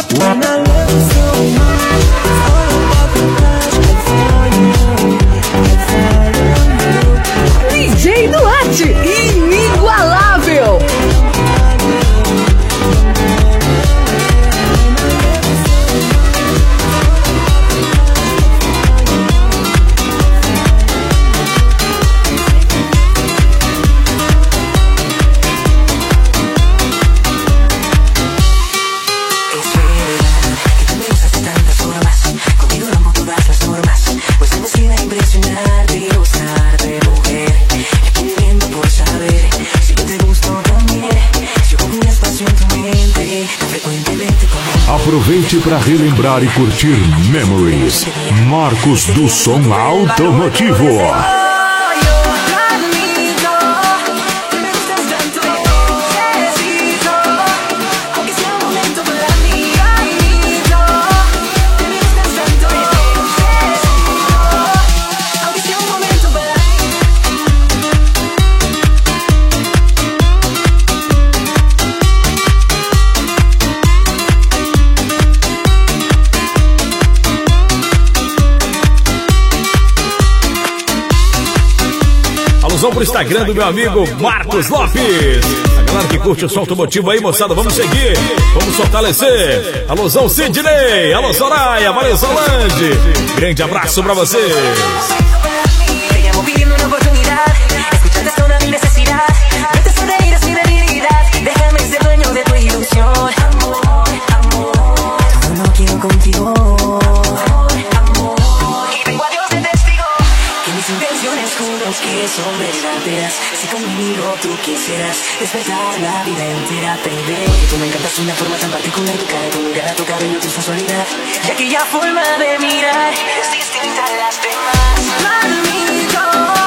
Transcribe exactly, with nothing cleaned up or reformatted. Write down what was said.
When I love you so much, it's all about the touch. I fall in love, I fall in love. D J Duarte, inigualável. Aproveite para relembrar e curtir Memories. Marcos do Som Automotivo. Vamos pro Instagram do meu amigo Marcos Lopes. A galera que curte o som automotivo aí, moçada, vamos seguir, vamos fortalecer. Alôzão Sidney, alô Soraya, valeu Solange. Grande abraço pra vocês. Que son verdaderas. Si conmigo tú quisieras despertar la vida entera, baby. Porque tú me encantas de una forma tan particular. Tu cara, tu mirada, tu cabello, tu sensualidad. Y aquella forma de mirar es distinta a las demás. Conmigo